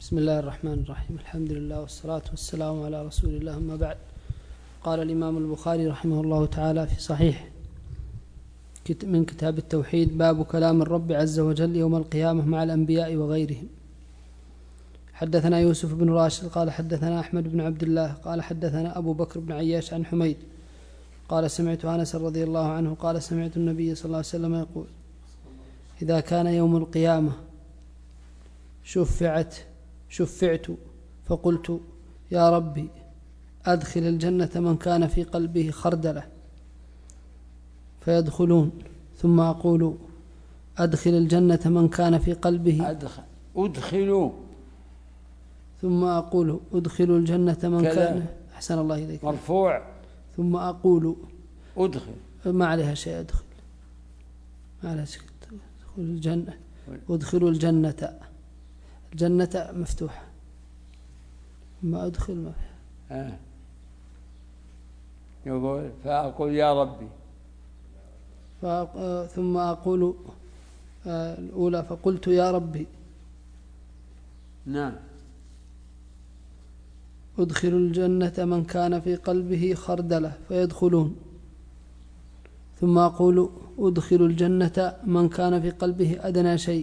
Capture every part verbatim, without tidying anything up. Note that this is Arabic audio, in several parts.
بسم الله الرحمن الرحيم. الحمد لله والصلاة والسلام على رسول الله، أما بعد. قال الإمام البخاري رحمه الله تعالى في صحيح من كتاب التوحيد: باب كلام الرب عز وجل يوم القيامة مع الأنبياء وغيرهم. حدثنا يوسف بن راشد قال حدثنا أحمد بن عبد الله قال حدثنا أبو بكر بن عياش عن حميد قال سمعت أنس رضي الله عنه قال سمعت النبي صلى الله عليه وسلم يقول: إذا كان يوم القيامة شفعت شفعت فقلت: يا ربي أدخل الجنة من كان في قلبه خردلة فيدخلون، ثم أقول: أدخل الجنة من كان في قلبه أدخل أدخلوا ثم أقول: أدخل الجنة من كذا. كان أحسن الله إليك مرفوع. ثم أقول: أدخل ما عليها شيء، أدخل ما عليها شيء، أدخل الجنة، أدخل الجنة، الجنة مفتوحة، ما أدخل ما فيها. آه. يقول فأقول: يا ربي. فأق... ثم أقول آه الأولى: فقلت: يا ربي نعم. أدخل الجنة من كان في قلبه خردلة فيدخلون، ثم أقول: أدخل الجنة من كان في قلبه أدنى شيء.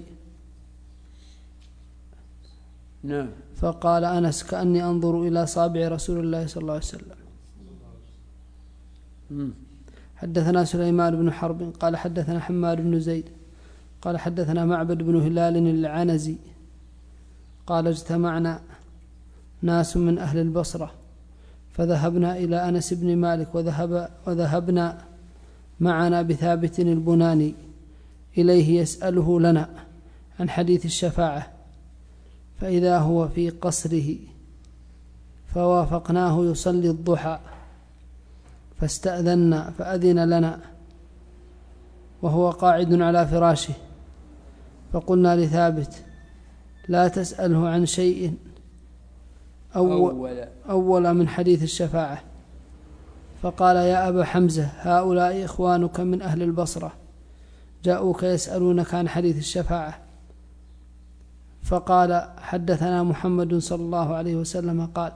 نعم. فقال أنس: كأني أنظر إلى صابع رسول الله صلى الله عليه وسلم. م. حدثنا سليمان بن حرب قال حدثنا حماد بن زيد قال حدثنا معبد بن هلال العنزي قال: اجتمعنا ناس من أهل البصرة فذهبنا إلى أنس بن مالك وذهب وذهبنا معنا بثابت البناني إليه يسأله لنا عن حديث الشفاعة، فإذا هو في قصره فوافقناه يصلي الضحى فاستأذنا فأذن لنا وهو قاعد على فراشه، فقلنا لثابت: لا تسأله عن شيء أول, أول من حديث الشفاعة. فقال: يا أبا حمزة، هؤلاء إخوانك من أهل البصرة جاءوك يسألونك عن حديث الشفاعة. فقال: حدثنا محمد صلى الله عليه وسلم قال: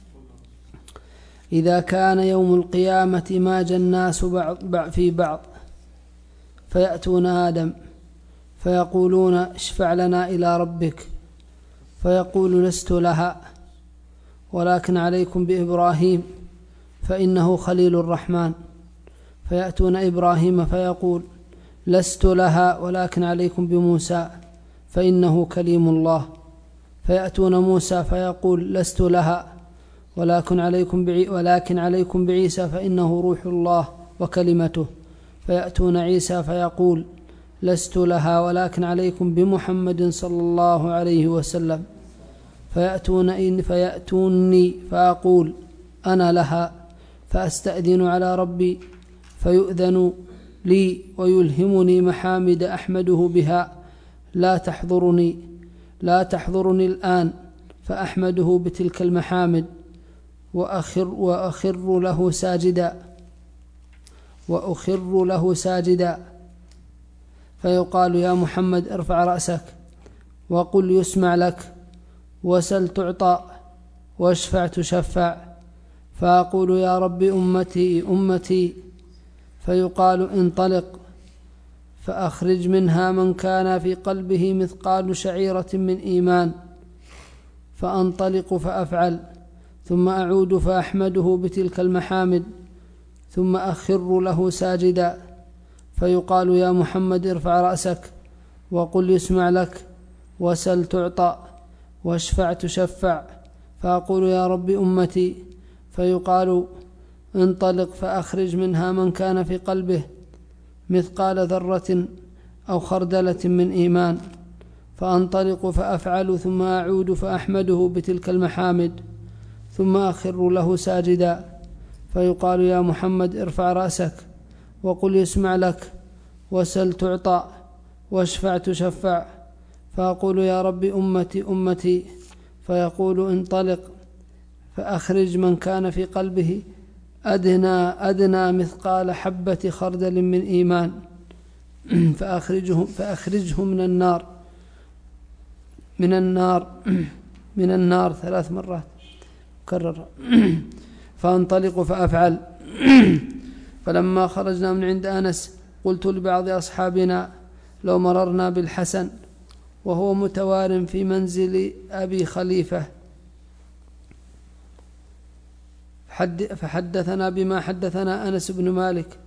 إذا كان يوم القيامة ماج الناس بعض في بعض فيأتون آدم فيقولون: اشفع لنا إلى ربك، فيقول: لست لها، ولكن عليكم بإبراهيم فإنه خليل الرحمن. فيأتون إبراهيم فيقول: لست لها، ولكن عليكم بموسى فإنه كليم الله. فيأتون موسى فيقول: لست لها، ولكن عليكم بعي ولكن عليكم بعيسى فإنه روح الله وكلمته. فيأتون عيسى فيقول: لست لها، ولكن عليكم بمحمد صلى الله عليه وسلم. فيأتون إن فيأتوني فأقول: أنا لها، فأستأذن على ربي فيؤذن لي ويلهمني محامد أحمده بها لا تحضرني لا تحضرني الآن، فأحمده بتلك المحامد وأخر, وأخر له ساجدا وأخر له ساجدا فيقال: يا محمد ارفع رأسك وقل يسمع لك، وسل تعطى، واشفع تشفع. فأقول: يا رب أمتي أمتي، فيقال: انطلق فأخرج منها من كان في قلبه مثقال شعيرة من إيمان. فأنطلق فأفعل، ثم أعود فأحمده بتلك المحامد، ثم أخر له ساجدا فيقال: يا محمد ارفع رأسك وقل يسمع لك، وسل تعطى، واشفع تشفع. فأقول: يا رب أمتي، فيقال: انطلق فأخرج منها من كان في قلبه مثقال ذرة أو خردلة من إيمان. فأنطلق فأفعل، ثم أعود فأحمده بتلك المحامد، ثم أخر له ساجدا فيقال: يا محمد ارفع رأسك وقل يسمع لك، وسل تعطى، واشفع تشفع. فأقول: يا رب أمتي أمتي، فيقول: انطلق فأخرج من كان في قلبه أدنى أدنى مثقال حبة خردل من إيمان فأخرجه, فأخرجه من النار من النار من النار ثلاث مرات كرر. فأنطلق فأفعل. فلما خرجنا من عند أنس قلت لبعض أصحابنا لو مررنا بالحسن وهو متوار في منزل أبي خليفة فحدثنا بما حدثنا أنس بن مالك،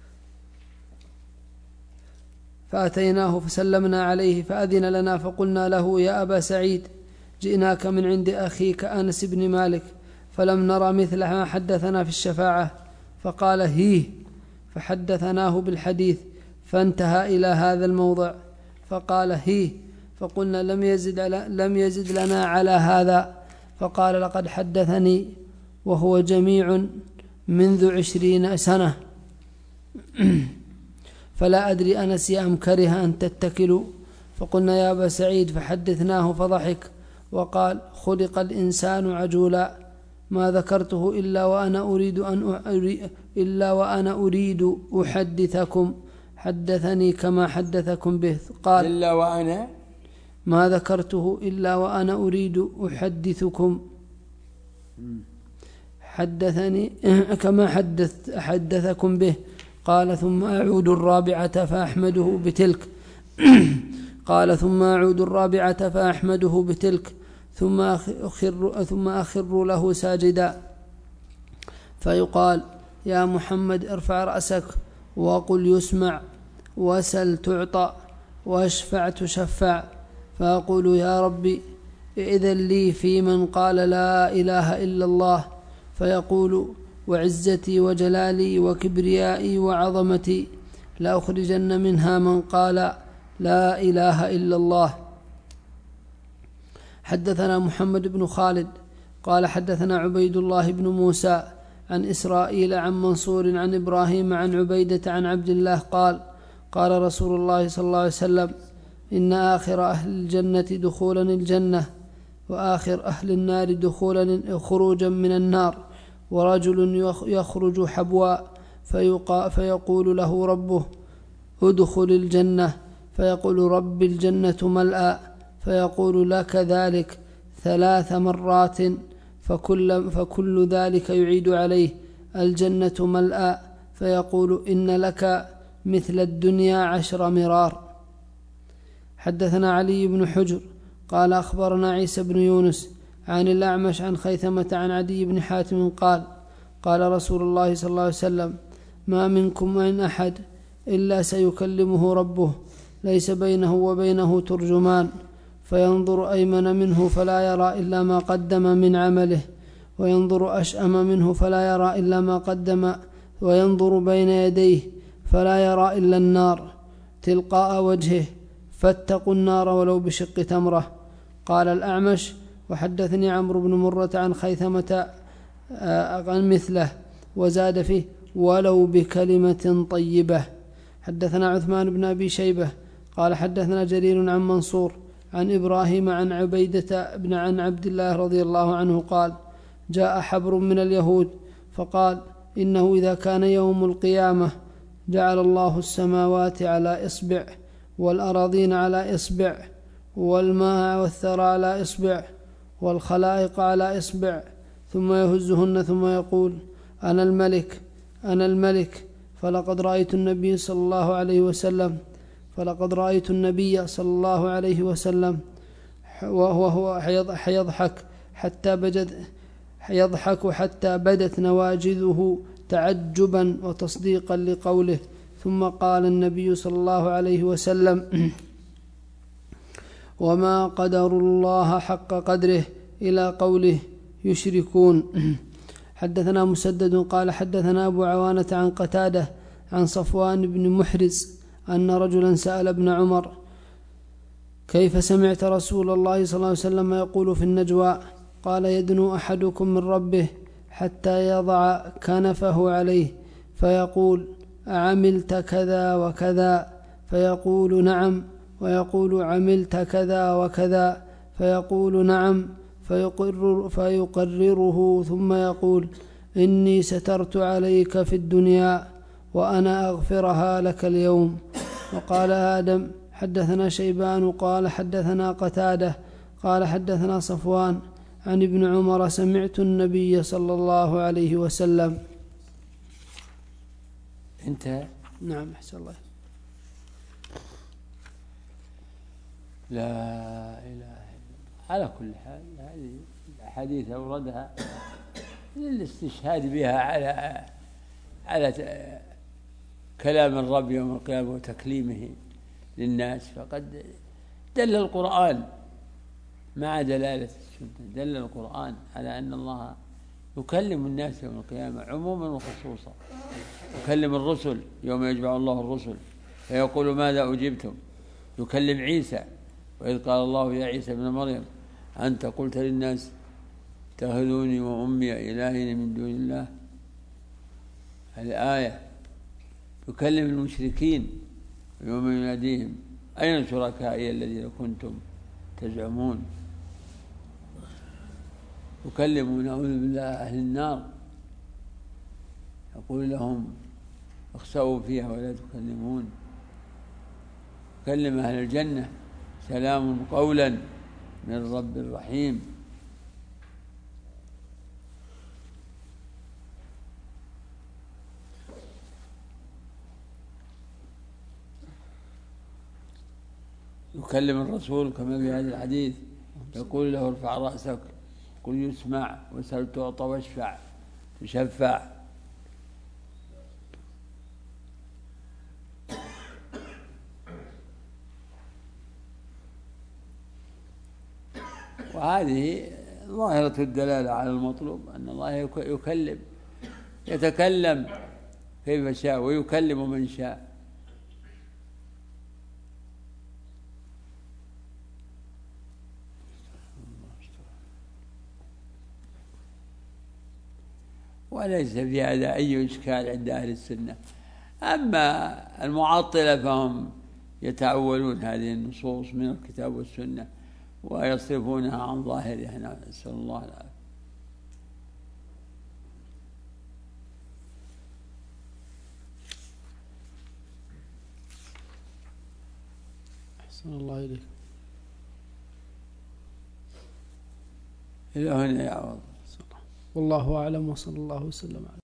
فأتيناه فسلمنا عليه فأذن لنا، فقلنا له يا أبا سعيد جئناك من عند أخيك أنس بن مالك فلم نرى مثل ما حدثنا في الشفاعة، فقال هيه، فحدثناه بالحديث فانتهى إلى هذا الموضع فقال هيه، فقلنا لم يزد, لم يزد لنا على هذا، فقال لقد حدثني وهو جميع منذ عشرين سنة فلا أدري أنسي أم كره أن تتكلوا. فقلنا يا أبا سعيد، فحدثناه فضحك وقال خلق الإنسان عجولا، ما ذكرته إلا وأنا أريد أن أريد إلا وأنا أريد أحدثكم، حدثني كما حدثكم به. قال إلا وأنا ما ذكرته إلا وأنا أريد أحدثكم، حدثني كما حدث حدثكم به. قال ثم أعود الرابعة فأحمده بتلك قال ثم أعود الرابعة فأحمده بتلك ثم أخر, ثم أخر له ساجدا، فيقال يا محمد ارفع رأسك وقل يسمع وسل تعطى واشفع تشفع، فأقول يا ربي إذن لي في من قال لا إله إلا الله، فيقول وعزتي وجلالي وكبريائي وعظمتي لأخرجن منها من قال لا إله إلا الله. حدثنا محمد بن خالد قال حدثنا عبيد الله بن موسى عن إسرائيل عن منصور عن إبراهيم عن عبيدة عن عبد الله قال قال رسول الله صلى الله عليه وسلم إن آخر أهل الجنة دخولا الجنة وآخر أهل النار دخولا خروجا من النار، ورجل يخرج حبوا فيقول له ربه ادخل الجنة، فيقول رب الجنة ملأى، فيقول لك ذلك ثلاث مرات، فكل, فكل ذلك يعيد عليه الجنة ملأى، فيقول إن لك مثل الدنيا عشر مرار. حدثنا علي بن حجر قال أخبرنا عيسى بن يونس عن الأعمش عن خيثمة عن عدي بن حاتم قال قال رسول الله صلى الله عليه وسلم ما منكم من أحد إلا سيكلمه ربه ليس بينه وبينه ترجمان، فينظر أيمن منه فلا يرى إلا ما قدم من عمله، وينظر أشأم منه فلا يرى إلا ما قدم، وينظر بين يديه فلا يرى إلا النار تلقاء وجهه، فاتقوا النار ولو بشق تمرة. قال الأعمش وحدثني عمرو بن مرة عن خيثمة عن مثله وزاد فيه ولو بكلمة طيبة. حدثنا عثمان بن أبي شيبة قال حدثنا جرير عن منصور عن إبراهيم عن عبيدة بن عن عبد الله رضي الله عنه قال جاء حبر من اليهود فقال إنه إذا كان يوم القيامة جعل الله السماوات على إصبع والأراضين على إصبع والماء والثرى على إصبع والخلائق على إصبع، ثم يهزهن ثم يقول أنا الملك أنا الملك فلقد رأيت النبي صلى الله عليه وسلم فلقد رأيت النبي صلى الله عليه وسلم وهو يضحك حتى بدت يضحك حتى بدت نواجذه تعجبا وتصديقا لقوله، ثم قال النبي صلى الله عليه وسلم وما قدر الله حق قدره إلى قوله يشركون. حدثنا مسدد قال حدثنا أبو عوانة عن قتادة عن صفوان بن محرز أن رجلا سأل ابن عمر كيف سمعت رسول الله صلى الله عليه وسلم يقول في النجوى؟ قال يدنو أحدكم من ربه حتى يضع كنفه عليه فيقول أعملت كذا وكذا؟ فيقول نعم، ويقول عملت كذا وكذا؟ فيقول نعم، فيقرر فيقرره ثم يقول إني سترت عليك في الدنيا وأنا أغفرها لك اليوم. وقال آدم حدثنا شيبان قال حدثنا قتادة قال حدثنا صفوان عن ابن عمر سمعت النبي صلى الله عليه وسلم. انتهى. نعم أحسن الله. لا إله إلا الله. على كل حال هذه الأحاديث أوردها للاستشهاد بها على على كلام الرب يوم القيامة وتكليمه للناس، فقد دل القرآن مع دلالة السنة، دل القرآن على أن الله يكلم الناس يوم القيامة عموما وخصوصا. يكلم الرسل يوم يجمع الله الرسل فيقول ماذا أجبتم. يكلم عيسى وإذ قال الله يا عيسى ابن مريم أنت قلت للناس اتخذوني وأمي إلهين من دون الله، الآية. يكلم المشركين يوم يناديهم أين شركائي الذين كنتم تزعمون. يكلم نعوذ بالله أهل النار يقول لهم اخسأوا فيها ولا تكلمون. يكلم أهل الجنة سلام قولا من رب رحيم. يكلم الرسول كما في هذا الحديث يقول له ارفع رأسك قل يسمع وسل تعطى واشفع تشفع. وهذه ظاهرة الدلالة على المطلوب أن الله يكلم يتكلم كيف شاء ويكلم من شاء. وليس في هذا أي إشكال عند أهل السنة. أما المعطلة فهم يتأولون هذه النصوص من الكتاب والسنة ويصرفونها عن ظاهرها، نسأل الله العافية. أحسن الله إليك. إلى هنا يا الله. والله أعلم وصلى الله وسلم على